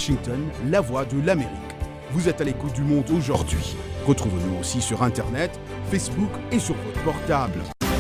Washington, la voix de l'Amérique. Vous êtes à l'écoute du monde aujourd'hui. Retrouvez-nous aussi sur Internet, Facebook et sur votre portable.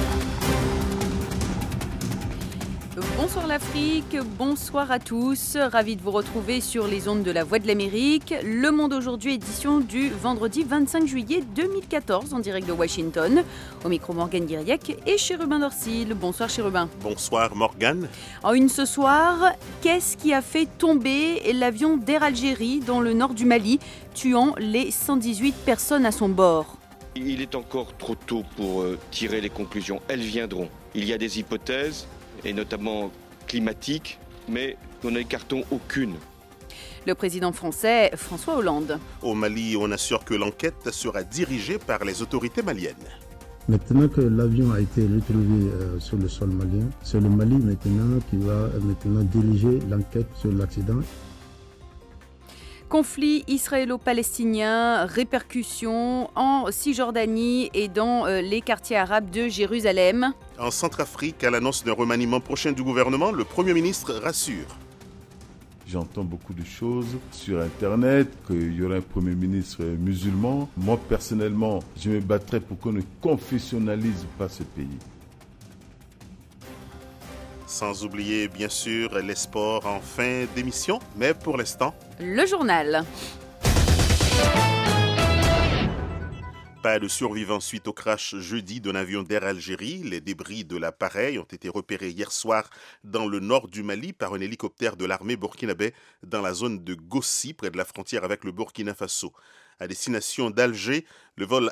Bonsoir l'Afrique, bonsoir à tous. Ravi de vous retrouver sur les ondes de la Voix de l'Amérique. Le Monde aujourd'hui, édition du vendredi 25 juillet 2014 en direct de Washington. Au micro Morgane Guiriec et Chérubin Dorsil. Bonsoir Chérubin. Bonsoir Morgane. En une ce soir, qu'est-ce qui a fait tomber l'avion d'Air Algérie dans le nord du Mali, tuant les 118 personnes à son bord? Il est encore trop tôt pour tirer les conclusions. Elles viendront. Il y a des hypothèses, et notamment climatiques, mais nous n'écartons aucune. Le président français, François Hollande. Au Mali, on assure que l'enquête sera dirigée par les autorités maliennes. Maintenant que l'avion a été retrouvé sur le sol malien, c'est le Mali maintenant qui va diriger l'enquête sur l'accident. Conflit israélo-palestinien, répercussions en Cisjordanie et dans les quartiers arabes de Jérusalem. En Centrafrique, à l'annonce d'un remaniement prochain du gouvernement, le Premier ministre rassure. J'entends beaucoup de choses sur Internet, qu'il y aurait un Premier ministre musulman. Moi, personnellement, je me battrai pour qu'on ne confessionnalise pas ce pays. Sans oublier, bien sûr, les sports en fin d'émission, mais pour l'instant... Le journal. Pas de survivants suite au crash jeudi d'un avion d'Air Algérie. Les débris de l'appareil ont été repérés hier soir dans le nord du Mali par un hélicoptère de l'armée burkinabé dans la zone de Gossi, près de la frontière avec le Burkina Faso. À destination d'Alger, le vol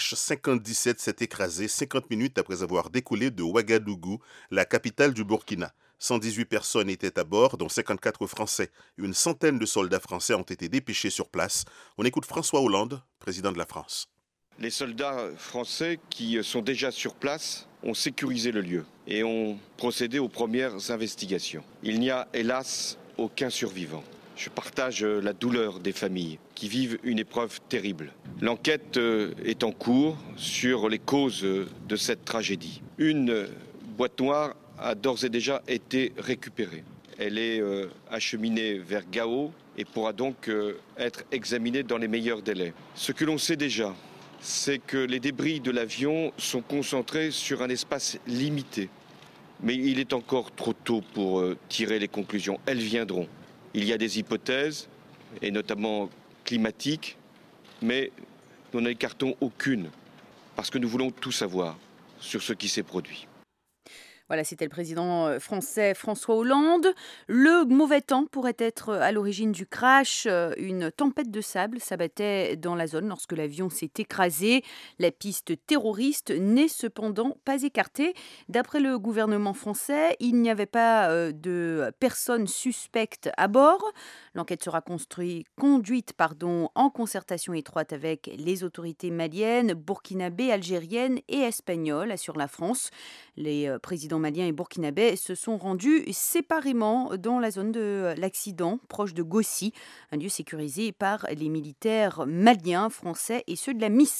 AH-5017 s'est écrasé 50 minutes après avoir décollé de Ouagadougou, la capitale du Burkina. 118 personnes étaient à bord, dont 54 Français. Une centaine de soldats français ont été dépêchés sur place. On écoute François Hollande, président de la France. Les soldats français qui sont déjà sur place ont sécurisé le lieu et ont procédé aux premières investigations. Il n'y a hélas aucun survivant. Je partage la douleur des familles qui vivent une épreuve terrible. L'enquête est en cours sur les causes de cette tragédie. Une boîte noire a d'ores et déjà été récupérée. Elle est acheminée vers Gao et pourra donc être examinée dans les meilleurs délais. Ce que l'on sait déjà, c'est que les débris de l'avion sont concentrés sur un espace limité. Mais il est encore trop tôt pour tirer les conclusions. Elles viendront. Il y a des hypothèses, et notamment climatiques, mais nous n'écartons aucune, parce que nous voulons tout savoir sur ce qui s'est produit. Voilà, c'était le président français François Hollande. Le mauvais temps pourrait être à l'origine du crash. Une tempête de sable s'abattait dans la zone lorsque l'avion s'est écrasé. La piste terroriste n'est cependant pas écartée. D'après le gouvernement français, il n'y avait pas de personnes suspectes à bord. L'enquête sera conduite en concertation étroite avec les autorités maliennes, burkinabées, algériennes et espagnoles, assure la France. Les présidents maliens et burkinabés se sont rendus séparément dans la zone de l'accident, proche de Gossi, un lieu sécurisé par les militaires maliens, français et ceux de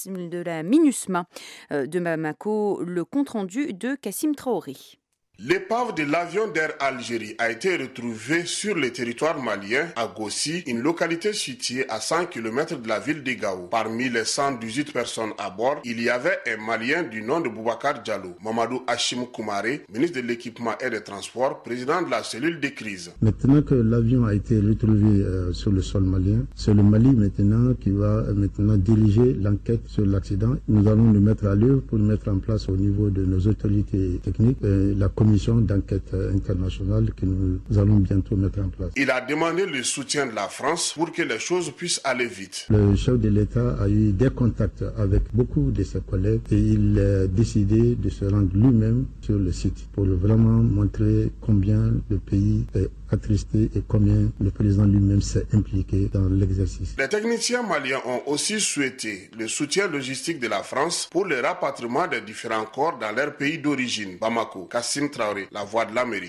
la MINUSMA. De Bamako, le compte-rendu de Kassim Traoré. L'épave de l'avion d'Air Algérie a été retrouvée sur le territoire malien à Gossi, une localité située à 100 km de la ville de Gao. Parmi les 118 personnes à bord, il y avait un Malien du nom de Boubacar Diallo. Mamadou Hachim Koumaré, ministre de l'équipement et des transports, président de la cellule de crise. Maintenant que l'avion a été retrouvé sur le sol malien, c'est le Mali maintenant qui va diriger l'enquête sur l'accident. Nous allons nous mettre à l'œuvre pour mettre en place au niveau de nos autorités techniques la commission d'enquête internationale que nous allons bientôt mettre en place. Il a demandé le soutien de la France pour que les choses puissent aller vite. Le chef de l'État a eu des contacts avec beaucoup de ses collègues et il a décidé de se rendre lui-même sur le site pour vraiment montrer combien le pays est attristé et combien le président lui-même s'est impliqué dans l'exercice. Les techniciens maliens ont aussi souhaité le soutien logistique de la France pour le rapatriement des différents corps dans leur pays d'origine. Bamako, Kassim Traoré, la voix de l'Amérique.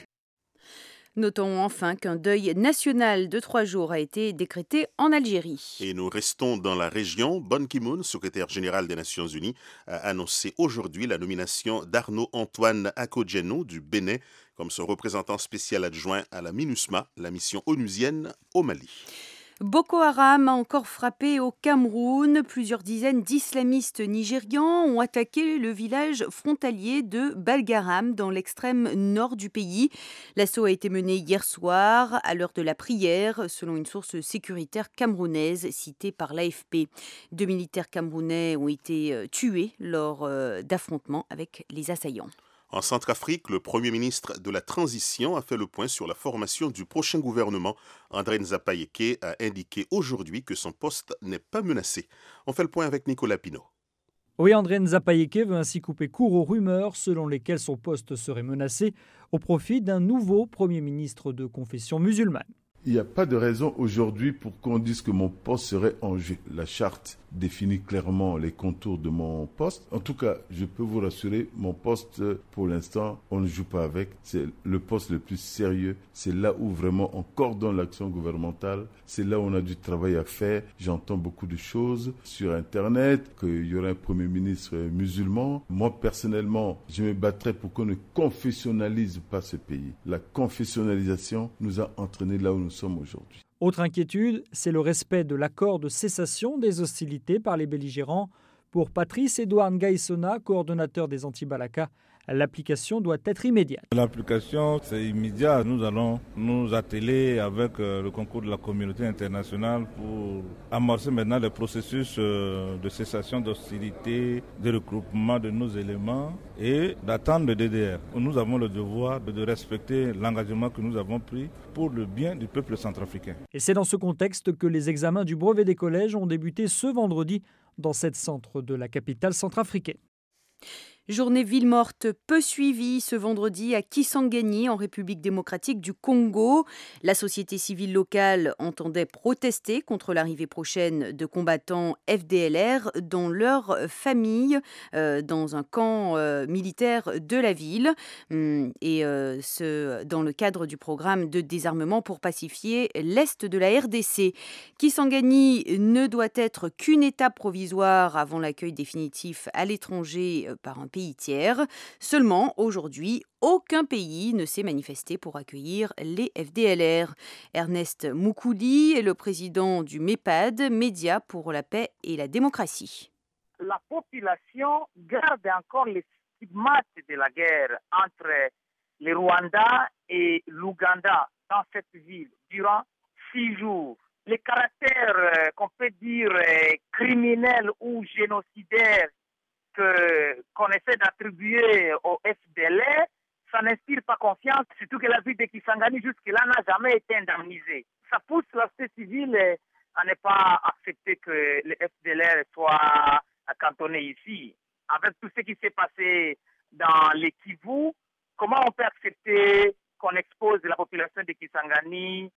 Notons enfin qu'un deuil national de 3 jours a été décrété en Algérie. Et nous restons dans la région. Ban Ki-moon, secrétaire général des Nations Unies, a annoncé aujourd'hui la nomination d'Arnaud Antoine Akogeno du Bénin comme son représentant spécial adjoint à la MINUSMA, la mission onusienne au Mali. Boko Haram a encore frappé au Cameroun. Plusieurs dizaines d'islamistes nigérians ont attaqué le village frontalier de Balgaram dans l'extrême nord du pays. L'assaut a été mené hier soir à l'heure de la prière, selon une source sécuritaire camerounaise citée par l'AFP. 2 militaires camerounais ont été tués lors d'affrontements avec les assaillants. En Centrafrique, le Premier ministre de la Transition a fait le point sur la formation du prochain gouvernement. André Nzapayeke a indiqué aujourd'hui que son poste n'est pas menacé. On fait le point avec Nicolas Pinault. Oui, André Nzapayeke veut ainsi couper court aux rumeurs selon lesquelles son poste serait menacé au profit d'un nouveau Premier ministre de confession musulmane. Il n'y a pas de raison aujourd'hui pour qu'on dise que mon poste serait en jeu. La charte définit clairement les contours de mon poste. En tout cas, je peux vous rassurer, mon poste, pour l'instant, on ne joue pas avec. C'est le poste le plus sérieux. C'est là où vraiment on coordonne l'action gouvernementale. C'est là où on a du travail à faire. J'entends beaucoup de choses sur Internet, qu'il y aurait un Premier ministre musulman. Moi, personnellement, je me battrai pour qu'on ne confessionnalise pas ce pays. La confessionnalisation nous a entraînés là où nous sommes aujourd'hui. Autre inquiétude, c'est le respect de l'accord de cessation des hostilités par les belligérants. Pour Patrice Edouard Ngaïsona, coordonnateur des Anti-Balaka, l'application doit être immédiate. L'application, c'est immédiat. Nous allons nous atteler avec le concours de la communauté internationale pour amorcer maintenant le processus de cessation d'hostilité, de regroupement de nos éléments et d'attendre le DDR. Nous avons le devoir de respecter l'engagement que nous avons pris pour le bien du peuple centrafricain. Et c'est dans ce contexte que les examens du brevet des collèges ont débuté ce vendredi dans 7 centres de la capitale centrafricaine. Journée ville morte peu suivie ce vendredi à Kisangani en République démocratique du Congo. La société civile locale entendait protester contre l'arrivée prochaine de combattants FDLR dans leur famille dans un camp militaire de la ville et ce dans le cadre du programme de désarmement pour pacifier l'Est de la RDC. Kisangani ne doit être qu'une étape provisoire avant l'accueil définitif à l'étranger par un pays tiers. Seulement, aujourd'hui, aucun pays ne s'est manifesté pour accueillir les FDLR. Ernest Moukouli est le président du MEPAD, Médias pour la paix et la démocratie. La population garde encore les stigmates de la guerre entre le Rwanda et l'Ouganda dans cette ville durant 6 jours. Les caractères qu'on peut dire criminels ou génocidaires qu'on essaie d'attribuer au FDLR, ça n'inspire pas confiance, surtout que la ville de Kisangani jusque-là n'a jamais été indemnisée. Ça pousse la société civile à ne pas accepter que le FDLR soit cantonné ici. Avec tout ce qui s'est passé dans les Kivu, comment on peut accepter qu'on expose la population de Kisangani?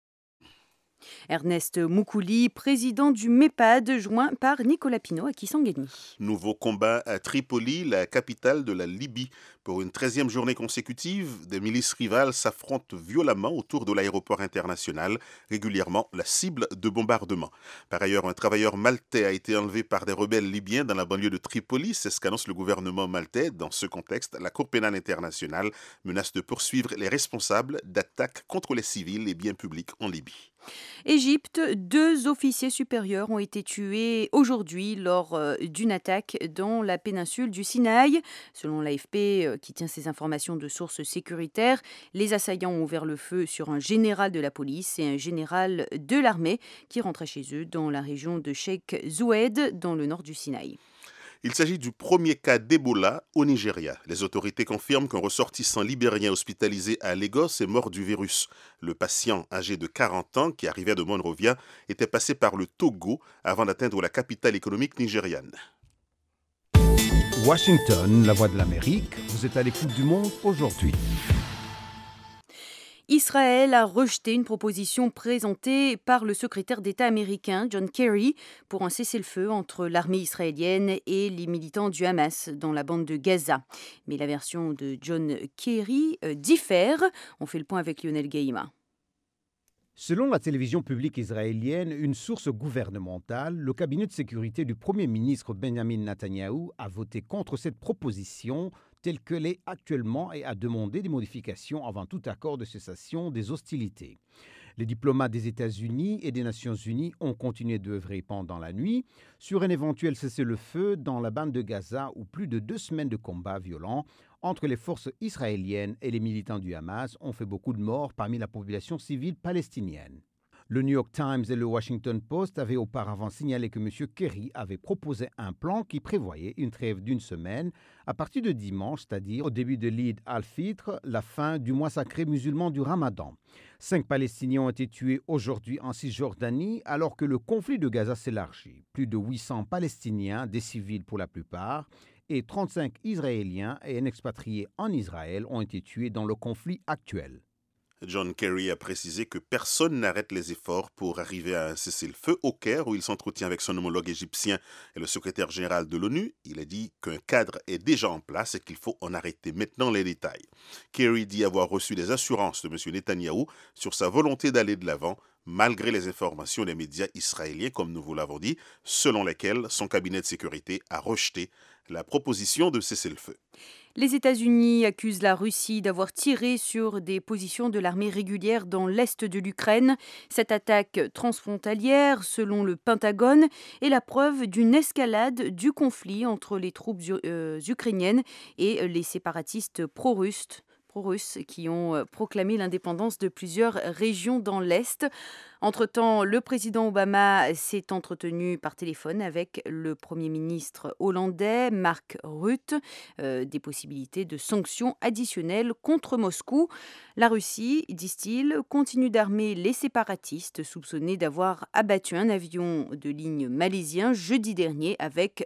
Ernest Moukouli, président du MEPAD, joint par Nicolas Pinault à Kisangani. Nouveau combat à Tripoli, la capitale de la Libye. Pour une 13e journée consécutive, des milices rivales s'affrontent violemment autour de l'aéroport international, régulièrement la cible de bombardement. Par ailleurs, un travailleur maltais a été enlevé par des rebelles libyens dans la banlieue de Tripoli. C'est ce qu'annonce le gouvernement maltais. Dans ce contexte, la Cour pénale internationale menace de poursuivre les responsables d'attaques contre les civils et biens publics en Libye. Égypte, 2 officiers supérieurs ont été tués aujourd'hui lors d'une attaque dans la péninsule du Sinaï. Selon l'AFP, qui tient ces informations de sources sécuritaires, les assaillants ont ouvert le feu sur un général de la police et un général de l'armée qui rentraient chez eux dans la région de Cheikh Zoued, dans le nord du Sinaï. Il s'agit du premier cas d'Ebola au Nigeria. Les autorités confirment qu'un ressortissant libérien hospitalisé à Lagos est mort du virus. Le patient, âgé de 40 ans, qui arrivait de Monrovia, était passé par le Togo avant d'atteindre la capitale économique nigériane. Washington, la voix de l'Amérique, vous êtes à l'écoute du monde aujourd'hui. Israël a rejeté une proposition présentée par le secrétaire d'État américain John Kerry pour un cessez-le-feu entre l'armée israélienne et les militants du Hamas dans la bande de Gaza. Mais la version de John Kerry diffère. On fait le point avec Lionel Gaïma. Selon la télévision publique israélienne, une source gouvernementale, le cabinet de sécurité du Premier ministre Benjamin Netanyahou a voté contre cette proposition telle qu'elle est actuellement et a demandé des modifications avant tout accord de cessation des hostilités. Les diplomates des États-Unis et des Nations Unies ont continué d'œuvrer pendant la nuit sur un éventuel cessez-le-feu dans la bande de Gaza où plus de 2 semaines de combats violents entre les forces israéliennes et les militants du Hamas ont fait beaucoup de morts parmi la population civile palestinienne. Le New York Times et le Washington Post avaient auparavant signalé que M. Kerry avait proposé un plan qui prévoyait une trêve d'1 semaine à partir de dimanche, c'est-à-dire au début de l'Eid al-Fitr, la fin du mois sacré musulman du Ramadan. 5 Palestiniens ont été tués aujourd'hui en Cisjordanie alors que le conflit de Gaza s'élargit. Plus de 800 Palestiniens, des civils pour la plupart, et 35 Israéliens et un expatrié en Israël ont été tués dans le conflit actuel. John Kerry a précisé que personne n'arrête les efforts pour arriver à un cessez-le-feu au Caire où il s'entretient avec son homologue égyptien et le secrétaire général de l'ONU. Il a dit qu'un cadre est déjà en place et qu'il faut en arrêter maintenant les détails. Kerry dit avoir reçu des assurances de M. Netanyahou sur sa volonté d'aller de l'avant malgré les informations des médias israéliens, comme nous vous l'avons dit, selon lesquelles son cabinet de sécurité a rejeté la proposition de cessez-le-feu. Les États-Unis accusent la Russie d'avoir tiré sur des positions de l'armée régulière dans l'est de l'Ukraine. Cette attaque transfrontalière, selon le Pentagone, est la preuve d'une escalade du conflit entre les troupes ukrainiennes et les séparatistes pro-russes qui ont proclamé l'indépendance de plusieurs régions dans l'Est. Entre-temps, le président Obama s'est entretenu par téléphone avec le Premier ministre hollandais, Mark Rutte, des possibilités de sanctions additionnelles contre Moscou. La Russie, disent-ils, continue d'armer les séparatistes soupçonnés d'avoir abattu un avion de ligne malaisien jeudi dernier avec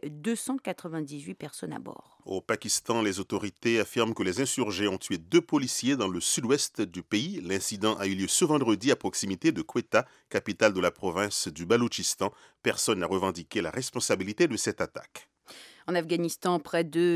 298 personnes à bord. Au Pakistan, les autorités affirment que les insurgés ont tué 2 policiers dans le sud-ouest du pays. L'incident a eu lieu ce vendredi à proximité de Quetta, capitale de la province du Baloutchistan. Personne n'a revendiqué la responsabilité de cette attaque. En Afghanistan, près de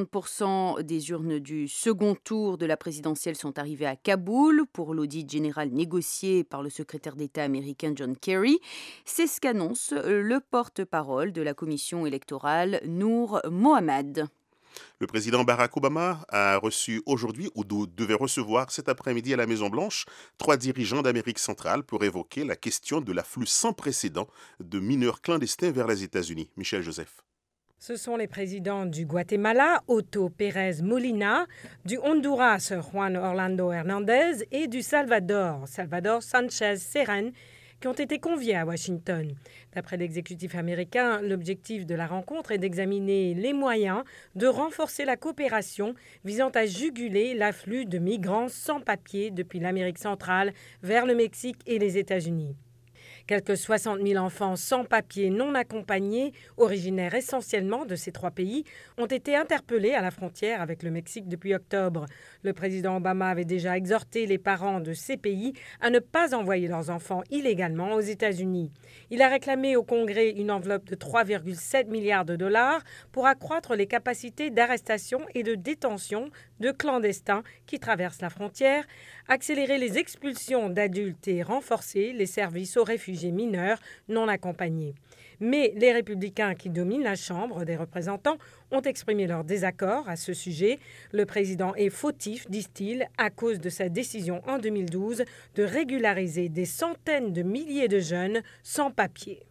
60% des urnes du second tour de la présidentielle sont arrivées à Kaboul pour l'audit général négocié par le secrétaire d'État américain John Kerry. C'est ce qu'annonce le porte-parole de la commission électorale, Noor Mohammad. Le président Barack Obama a reçu aujourd'hui, ou devait recevoir cet après-midi à la Maison-Blanche, 3 dirigeants d'Amérique centrale pour évoquer la question de l'afflux sans précédent de mineurs clandestins vers les États-Unis. Michel Joseph. Ce sont les présidents du Guatemala, Otto Pérez Molina, du Honduras, Juan Orlando Hernández, et du Salvador, Salvador Sánchez Serén, qui ont été conviés à Washington. D'après l'exécutif américain, l'objectif de la rencontre est d'examiner les moyens de renforcer la coopération visant à juguler l'afflux de migrants sans papier depuis l'Amérique centrale vers le Mexique et les États-Unis. Quelques 60 000 enfants sans papier non accompagnés, originaires essentiellement de ces 3 pays, ont été interpellés à la frontière avec le Mexique depuis octobre. Le président Obama avait déjà exhorté les parents de ces pays à ne pas envoyer leurs enfants illégalement aux États-Unis. Il a réclamé au Congrès une enveloppe de 3,7 milliards de dollars pour accroître les capacités d'arrestation et de détention de clandestins qui traversent la frontière, accélérer les expulsions d'adultes et renforcer les services aux réfugiés mineurs non accompagnés. Mais les républicains qui dominent la Chambre des représentants ont exprimé leur désaccord à ce sujet. Le président est fautif, disent-ils, à cause de sa décision en 2012 de régulariser des centaines de milliers de jeunes sans papier.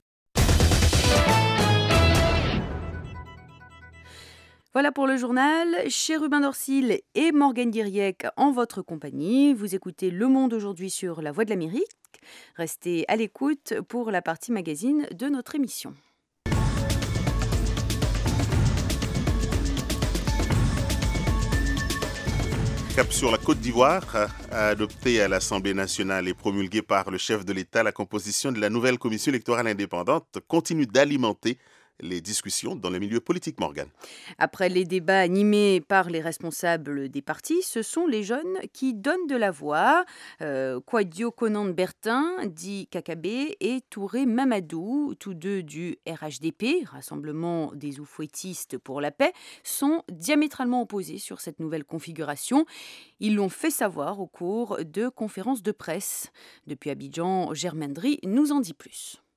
Voilà pour le journal. Chérubin Dorsil et Morgane Diriec en votre compagnie. Vous écoutez Le Monde aujourd'hui sur La Voix de l'Amérique. Restez à l'écoute pour la partie magazine de notre émission. Cap sur la Côte d'Ivoire, adoptée à l'Assemblée nationale et promulguée par le chef de l'État, la composition de la nouvelle commission électorale indépendante continue d'alimenter les discussions dans les milieux politiques, Morgane. Après les débats animés par les responsables des partis, ce sont les jeunes qui donnent de la voix. Kouadio Konan Bertin, dit Kakabé, et Touré Mamadou, tous deux du RHDP, Rassemblement des Oufouettistes pour la paix, sont diamétralement opposés sur cette nouvelle configuration. Ils l'ont fait savoir au cours de conférences de presse. Depuis Abidjan, Germaine Dry nous en dit plus.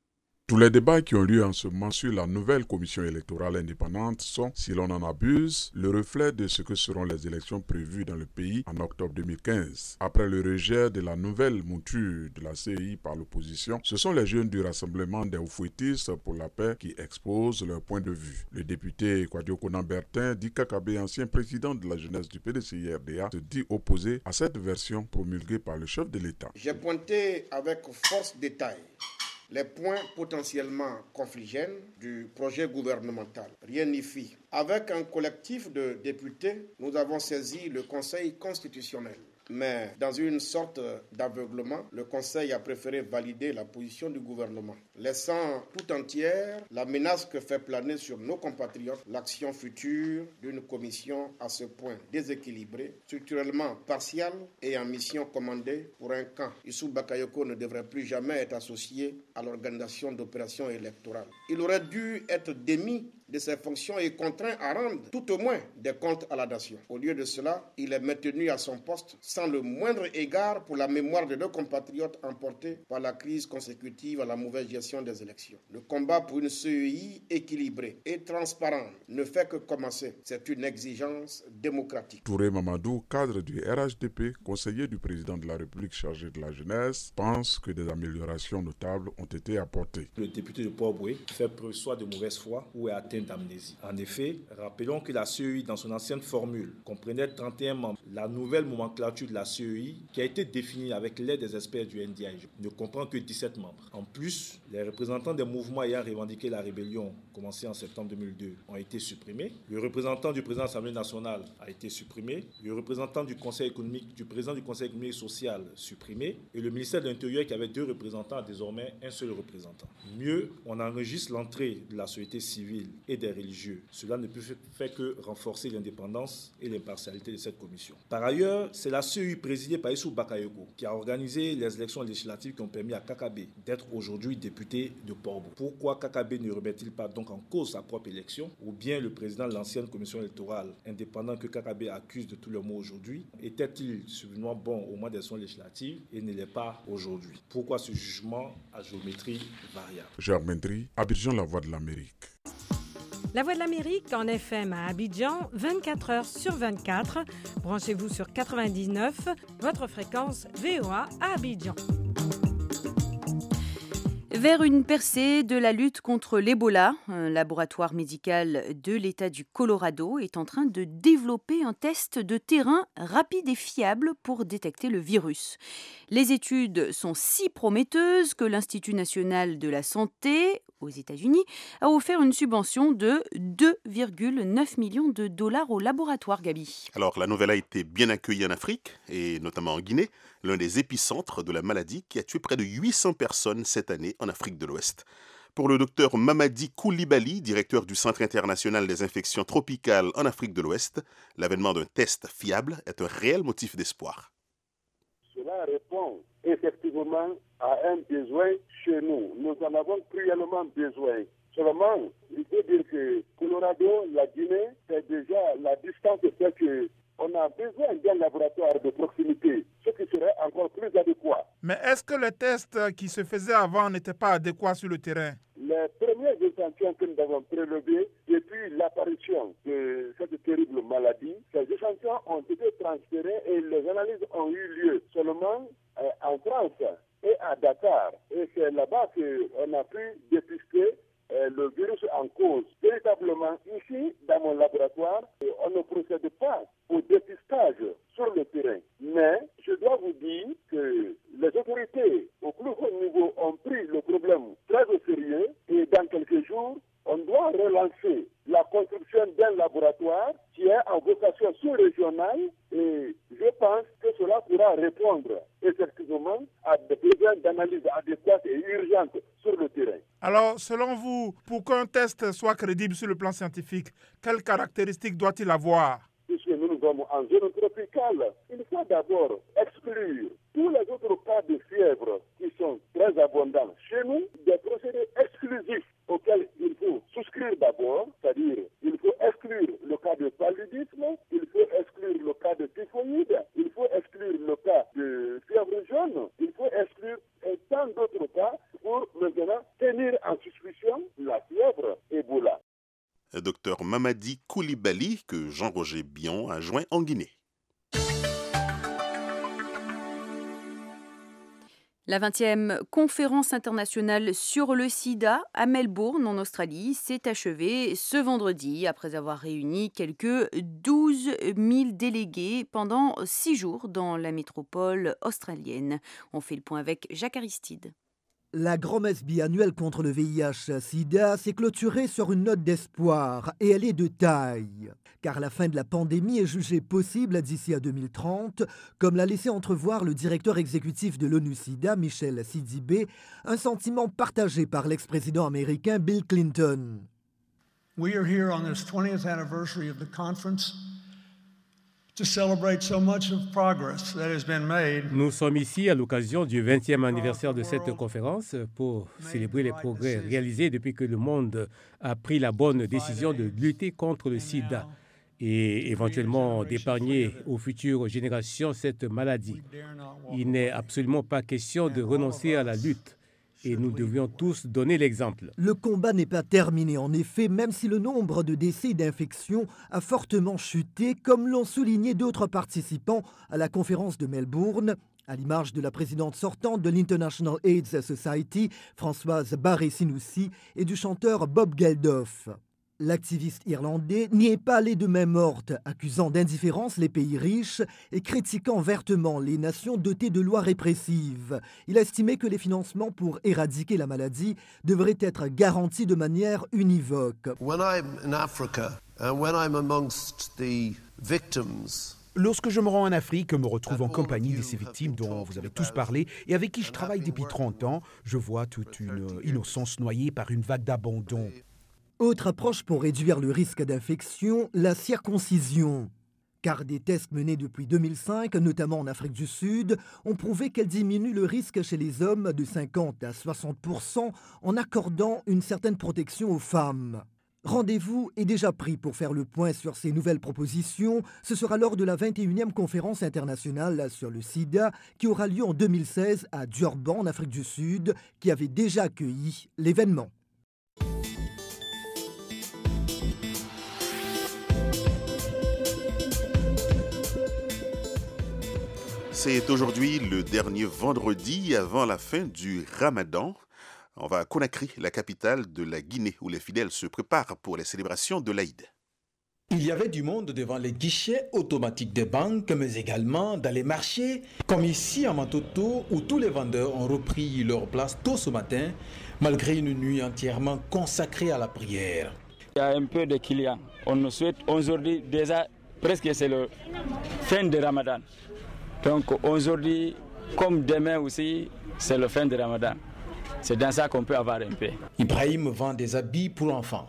Tous les débats qui ont lieu en ce moment sur la nouvelle commission électorale indépendante sont, si l'on en abuse, le reflet de ce que seront les élections prévues dans le pays en octobre 2015. Après le rejet de la nouvelle mouture de la CEI par l'opposition, ce sont les jeunes du Rassemblement des Oufouettistes pour la paix qui exposent leur point de vue. Le député Kwadio Konan-Bertin, dit Kakabe, ancien président de la jeunesse du PDCI-RDA, se dit opposé à cette version promulguée par le chef de l'État. J'ai pointé avec force détail les points potentiellement confligènes du projet gouvernemental. Rien n'y fit. Avec un collectif de députés, nous avons saisi le Conseil constitutionnel. Mais dans une sorte d'aveuglement, le Conseil a préféré valider la position du gouvernement, laissant tout entière la menace que fait planer sur nos compatriotes l'action future d'une commission à ce point déséquilibrée, structurellement partiale et en mission commandée pour un camp. Issou Bakayoko ne devrait plus jamais être associé à l'organisation d'opérations électorales. Il aurait dû être démis de ses fonctions et contraint à rendre tout au moins des comptes à la nation. Au lieu de cela, il est maintenu à son poste sans le moindre égard pour la mémoire de nos compatriotes emportés par la crise consécutive à la mauvaise gestion des élections. Le combat pour une CEI équilibrée et transparente ne fait que commencer. C'est une exigence démocratique. Touré Mamadou, cadre du RHDP, conseiller du président de la République chargé de la jeunesse, pense que des améliorations notables ont été apportées. Le député de Port-Boué fait preuve soit de mauvaise foi ou est atteint d'amnésie. En effet, rappelons que la CEI, dans son ancienne formule, comprenait 31 membres. La nouvelle nomenclature de la CEI, qui a été définie avec l'aide des experts du NDI, ne comprend que 17 membres. En plus, les représentants des mouvements ayant revendiqué la rébellion, commencée en septembre 2002, ont été supprimés. Le représentant du président de l'Assemblée nationale a été supprimé. Le représentant du Conseil économique, du président du Conseil économique et social, supprimé. Et le ministère de l'Intérieur, qui avait 2 représentants, a désormais un seul représentant. Mieux, on enregistre l'entrée de la société civile et des religieux. Cela ne peut faire que renforcer l'indépendance et l'impartialité de cette commission. Par ailleurs, c'est la CEI présidée par Issou Bakayoko qui a organisé les élections législatives qui ont permis à Kakabe d'être aujourd'hui député de Port-Boué. Pourquoi Kakabe ne remet-il pas donc en cause sa propre élection, ou bien le président de l'ancienne commission électorale indépendante que Kakabe accuse de tous les maux aujourd'hui était-il suffisamment bon au moment des élections législatives et ne l'est pas aujourd'hui? Pourquoi ce jugement à géométrie variable? Germain Dry, Abidjan, la voix de l'Amérique. La Voix de l'Amérique en FM à Abidjan, 24 heures sur 24. Branchez-vous sur 99, votre fréquence VOA à Abidjan. Vers une percée de la lutte contre l'Ebola, un laboratoire médical de l'État du Colorado est en train de développer un test de terrain rapide et fiable pour détecter le virus. Les études sont si prometteuses que l'Institut national de la santé aux États-Unis a offert une subvention de 2,9 millions de dollars au laboratoire, Gabi. Alors, la nouvelle a été bien accueillie en Afrique, et notamment en Guinée, l'un des épicentres de la maladie qui a tué près de 800 personnes cette année en Afrique de l'Ouest. Pour le docteur Mamadi Koulibaly, directeur du Centre international des infections tropicales en Afrique de l'Ouest, l'avènement d'un test fiable est un réel motif d'espoir. Cela répond effectivement à un besoin chez nous. Nous en avons cruellement besoin. Seulement, il faut dire que Colorado, la Guinée, c'est déjà la distance fait que on a besoin d'un laboratoire de proximité, ce qui serait encore plus adéquat. Mais est-ce que les tests qui se faisaient avant n'étaient pas adéquats sur le terrain? Les premiers échantillons que nous avons prélevés depuis l'apparition de cette terrible maladie, ces échantillons ont été transférés et les analyses ont eu lieu seulement en France et à Dakar. Et c'est là-bas qu'on a pu dépister le virus en cause. Véritablement, ici, dans mon laboratoire, on ne procède pas au dépistage sur le terrain. Mais je dois vous dire que les autorités au plus haut niveau ont pris le problème très au sérieux et dans quelques jours, on doit relancer la construction d'un laboratoire qui est en vocation sous-régionale et je pense que cela pourra répondre effectivement à des besoins d'analyse adéquates et urgentes sur le terrain. Alors, selon vous, pour qu'un test soit crédible sur le plan scientifique, quelles caractéristiques doit-il avoir? Puisque nous sommes en zone tropicale, il faut d'abord exclure tous les autres cas de fièvre qui sont très abondants chez nous, des procédés exclusifs auxquels il faut souscrire d'abord, c'est-à-dire il faut exclure le cas de paludisme, il faut exclure le cas de typhoïde, il faut exclure le cas de fièvre jaune, il faut exclure tant d'autres cas pour maintenant tenir en suspicion la fièvre Ebola. Docteur Mamadi Koulibaly, que Jean-Roger Bion a joint en Guinée. La 20e conférence internationale sur le sida à Melbourne, en Australie, s'est achevée ce vendredi après avoir réuni quelques 12 000 délégués pendant 6 jours dans la métropole australienne. On fait le point avec Jacques Aristide. La grand-messe biannuelle contre le VIH-Sida s'est clôturée sur une note d'espoir et elle est de taille. Car la fin de la pandémie est jugée possible d'ici à 2030, comme l'a laissé entrevoir le directeur exécutif de l'ONU-Sida, Michel Sidibé, un sentiment partagé par l'ex-président américain Bill Clinton. We are here on this 20th anniversary of the conference. Nous sommes ici à l'occasion du 20e anniversaire de cette conférence pour célébrer les progrès réalisés depuis que le monde a pris la bonne décision de lutter contre le sida et éventuellement d'épargner aux futures générations cette maladie. Il n'est absolument pas question de renoncer à la lutte. Et nous devions tous donner l'exemple. Le combat n'est pas terminé, en effet, même si le nombre de décès et d'infections a fortement chuté, comme l'ont souligné d'autres participants à la conférence de Melbourne, à l'image de la présidente sortante de l'International AIDS Society, Françoise Barré-Sinoussi, et du chanteur Bob Geldof. L'activiste irlandais n'y est pas allé de main morte, accusant d'indifférence les pays riches et critiquant vertement les nations dotées de lois répressives. Il a estimé que les financements pour éradiquer la maladie devraient être garantis de manière univoque. Lorsque je me rends en Afrique, me retrouve en compagnie de ces victimes dont vous avez tous parlé et avec qui je travaille depuis 30 ans, je vois toute une innocence noyée par une vague d'abandon. Autre approche pour réduire le risque d'infection, la circoncision. Car des tests menés depuis 2005, notamment en Afrique du Sud, ont prouvé qu'elle diminue le risque chez les hommes de 50 à 60% en accordant une certaine protection aux femmes. Rendez-vous est déjà pris pour faire le point sur ces nouvelles propositions. Ce sera lors de la 21e conférence internationale sur le sida qui aura lieu en 2016 à Durban, en Afrique du Sud, qui avait déjà accueilli l'événement. C'est aujourd'hui le dernier vendredi avant la fin du Ramadan. On va à Conakry, la capitale de la Guinée, où les fidèles se préparent pour les célébrations de l'Aïd. Il y avait du monde devant les guichets automatiques des banques, mais également dans les marchés, comme ici à Matoto, où tous les vendeurs ont repris leur place tôt ce matin, malgré une nuit entièrement consacrée à la prière. Il y a un peu de clients. On nous souhaite aujourd'hui déjà, presque c'est la fin de Ramadan. Donc aujourd'hui, comme demain aussi, c'est le fin de Ramadan. C'est dans ça qu'on peut avoir un peu. Ibrahim vend des habits pour enfants.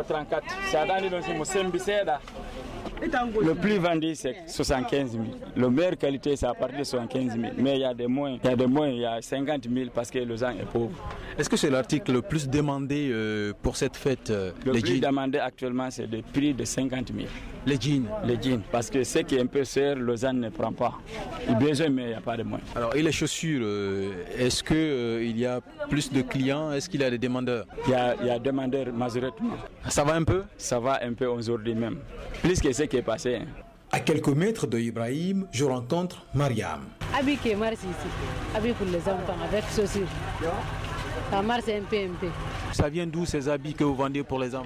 Le plus vendu, c'est 75 000. La meilleure qualité, c'est à partir de 75 000. Mais il y a des moins, il y a 50 000 parce que les gens sont pauvres. Est-ce que c'est l'article le plus demandé pour cette fête Le plus demandé actuellement, c'est le prix de 50 000. Les jeans. Les jeans, parce que ce qui est un peu cher, Lausanne ne prend pas. Il y a besoin, mais il n'y a pas de moins. Alors, et les chaussures, est-ce qu'il y a plus de clients? Est-ce qu'il y a des demandeurs? Il y a demandeurs majoritairement. Ça va un peu? Ça va un peu aujourd'hui même. Plus que ce qui est passé. À quelques mètres de Ibrahim, je rencontre Mariam. Habit qui est marché ici. Habit pour les enfants avec chaussures. Ça marche un peu. Ça vient d'où ces habits que vous vendez pour les enfants?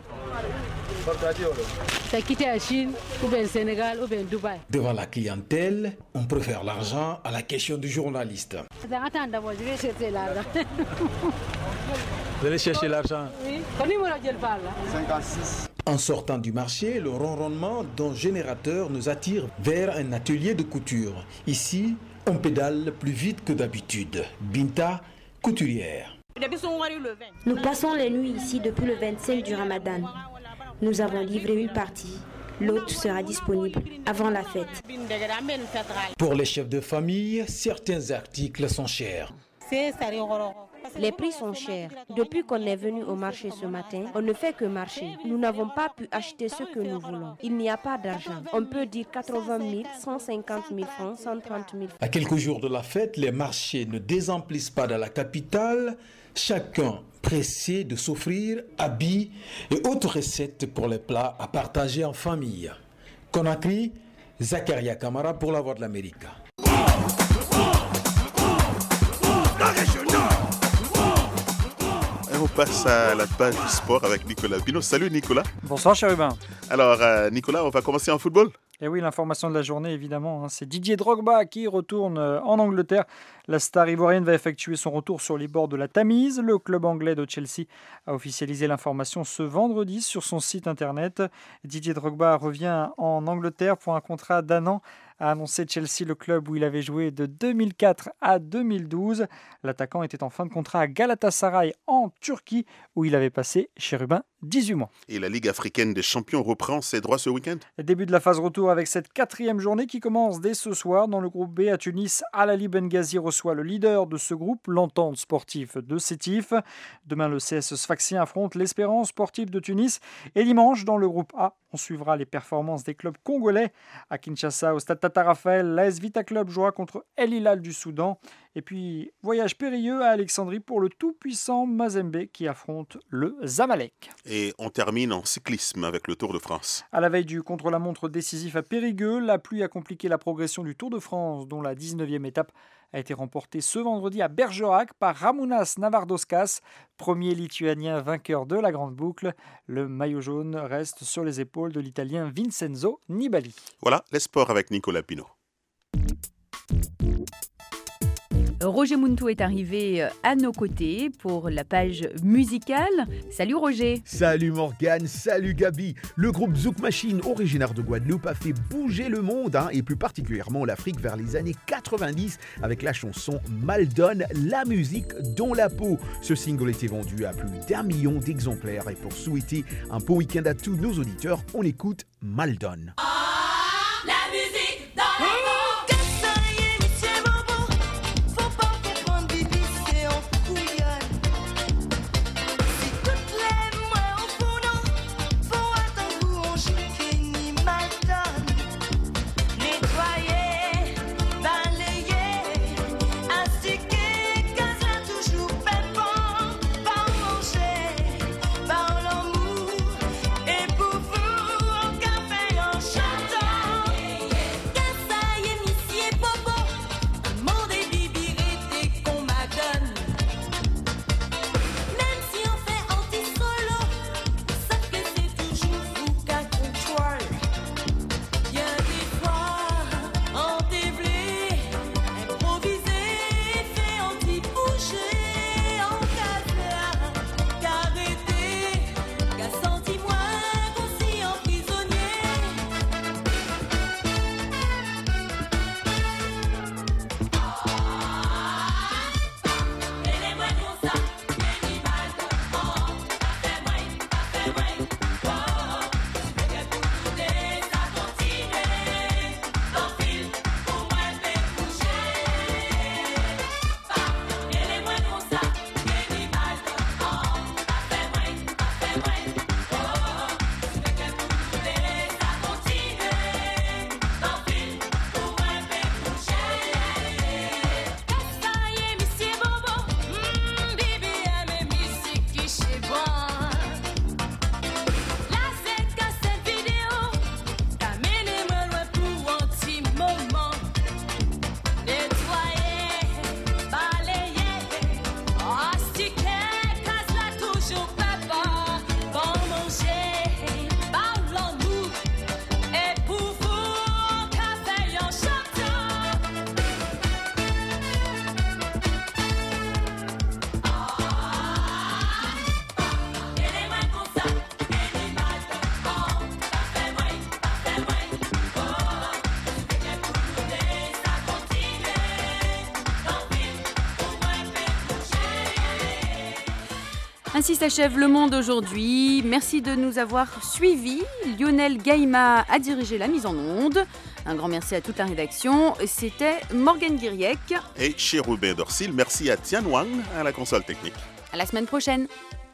Ça quitte la Chine, ou bien le Sénégal, ou bien Dubaï. Devant la clientèle, on préfère l'argent à la question du journaliste. Attends d'abord, je vais chercher l'argent. Vous allez chercher l'argent? Oui. Quel numéro je parle? 56. En sortant du marché, le ronronnement d'un générateur nous attire vers un atelier de couture. Ici, on pédale plus vite que d'habitude. Binta, couturière. Nous passons les nuits ici depuis le 25 du Ramadan. Nous avons livré une partie. L'autre sera disponible avant la fête. Pour les chefs de famille, certains articles sont chers. Les prix sont chers. Depuis qu'on est venu au marché ce matin, on ne fait que marcher. Nous n'avons pas pu acheter ce que nous voulons. Il n'y a pas d'argent. On peut dire 80 000, 150 000 francs, 130 000 francs. À quelques jours de la fête, les marchés ne désemplissent pas dans la capitale. Chacun pressé de s'offrir habits et autres recettes pour les plats à partager en famille. Conakry, Zakaria Kamara pour la Voix de l'Amérique. On passe à la page du sport avec Nicolas Pino. Salut Nicolas. Bonsoir Chérubin. Alors Nicolas, on va commencer en football. Et oui, l'information de la journée, évidemment, c'est Didier Drogba qui retourne en Angleterre. La star ivoirienne va effectuer son retour sur les bords de la Tamise. Le club anglais de Chelsea a officialisé l'information ce vendredi sur son site internet. Didier Drogba revient en Angleterre pour un contrat d'1 an, a annoncé Chelsea, le club où il avait joué de 2004 à 2012. L'attaquant était en fin de contrat à Galatasaray en Turquie, où il avait passé, Chérubin, 18 mois. Et la Ligue africaine des champions reprend ses droits ce week-end. Début de la phase retour avec cette 4e journée qui commence dès ce soir. Dans le groupe B à Tunis, Al Ahly Benghazi reçoit le leader de ce groupe, l'Entente sportive de Sétif. Demain, le CS Sfaxien affronte l'Espérance sportive de Tunis. Et dimanche, dans le groupe A, on suivra les performances des clubs congolais. À Kinshasa, au stade Tata Raphaël, l'AS Vita Club jouera contre El Hilal du Soudan. Et puis, voyage périlleux à Alexandrie pour le tout-puissant Mazembe qui affronte le Zamalek. Et on termine en cyclisme avec le Tour de France. À la veille du contre-la-montre décisif à Périgueux, la pluie a compliqué la progression du Tour de France, dont la 19e étape a été remportée ce vendredi à Bergerac par Ramūnas Navardoskas, premier lituanien vainqueur de la Grande Boucle. Le maillot jaune reste sur les épaules de l'Italien Vincenzo Nibali. Voilà, les sports avec Nicolas Pino. Roger Muntou est arrivé à nos côtés pour la page musicale. Salut Roger. Salut Morgane, salut Gabi. Le groupe Zouk Machine, originaire de Guadeloupe, a fait bouger le monde, et plus particulièrement l'Afrique vers les années 90 avec la chanson Maldon, la musique dans la peau. Ce single était vendu à plus d'1 million d'exemplaires et pour souhaiter un beau week-end à tous nos auditeurs, on écoute Maldon. La musique dans la peau. Ainsi s'achève Le Monde aujourd'hui. Merci de nous avoir suivis. Lionel Gaïma a dirigé la mise en onde. Un grand merci à toute la rédaction. C'était Morgane Guiriec. Et chez Robin Dorsil, merci à Tian Wang à la console technique. À la semaine prochaine.